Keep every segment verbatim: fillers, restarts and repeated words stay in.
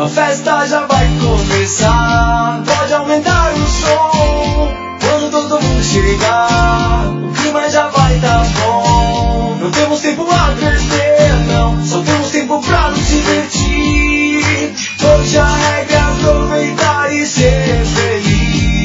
A festa já vai começar. Pode aumentar o som quando todo mundo chegar. O clima já vai tá bom. Não temos tempo a perder, não. Só temos tempo pra nos divertir. Hoje a regra é aproveitar e ser feliz.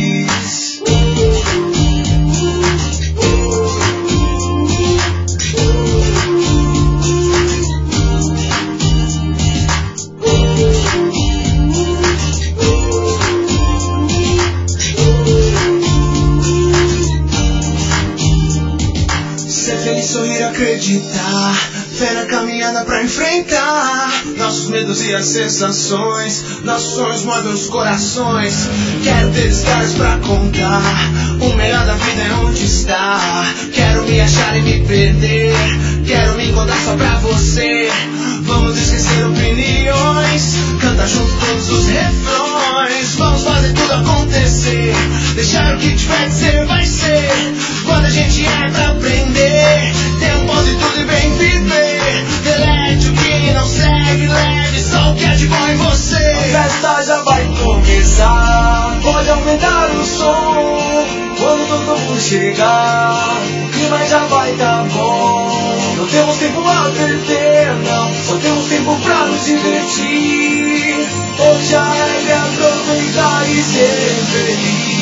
Sorrir, acreditar, fé na caminhada pra enfrentar nossos medos e as sensações. Nossos sonhos movem os corações. Quero ter histórias pra contar. O melhor da vida é onde está. Quero me achar e me perder. Quero me encontrar só pra você. Vamos esquecer opiniões. Canta junto todos os refrões. Vamos fazer tudo acontecer. Deixar o que tiver de ser vai ser. Quando a gente é pra aprender. Tempo de tudo e vem viver. Delete o que não segue, leve só o que é de bom em você. A festa já vai começar. Pode aumentar o som quando todo mundo chegar. O clima já vai tá bom. Não temos tempo a perder, não. Só temos tempo pra nos divertir. Hoje a regra é aproveitar e ser feliz.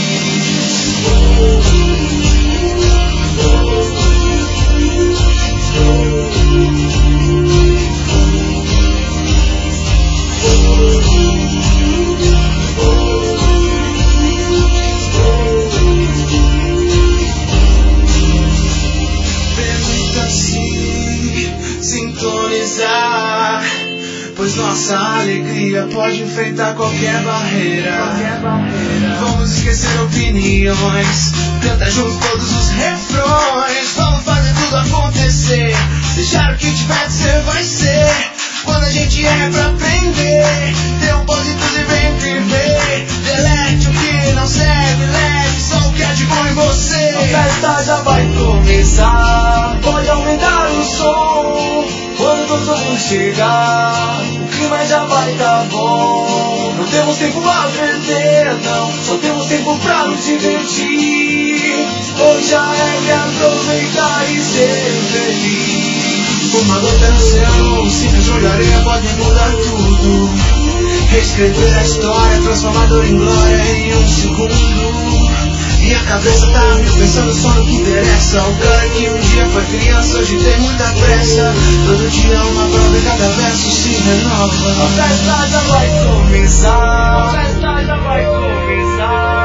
Sintonizar, pois nossa alegria pode enfrentar qualquer barreira. Qualquer barreira. Vamos esquecer opiniões, canta junto todos os refrões. Vamos fazer tudo acontecer. Deixar o que tiver de ser vai ser. Quando a gente é pra aprender. Ter um pouco de tudo e vem viver. Delete o que não serve, leve só o que é de bom em você. A festa já vai começar. Pode aumentar o som quando todo mundo chegar. O clima já vai tá bom. Não temos tempo a perder, não. Só temos tempo pra nos divertir. Hoje a regra é aproveitar e ser feliz. Uma gota no céu, um simples jogo de areia pode mudar tudo. Reescrever a história, transformar dor em glória em um segundo. E a cabeça tá mil pensando só no que interessa. O cara que um dia foi criança, hoje tem muita pressa. Todo dia uma prova e cada verso se renova. A festa já vai começar. A festa já vai começar.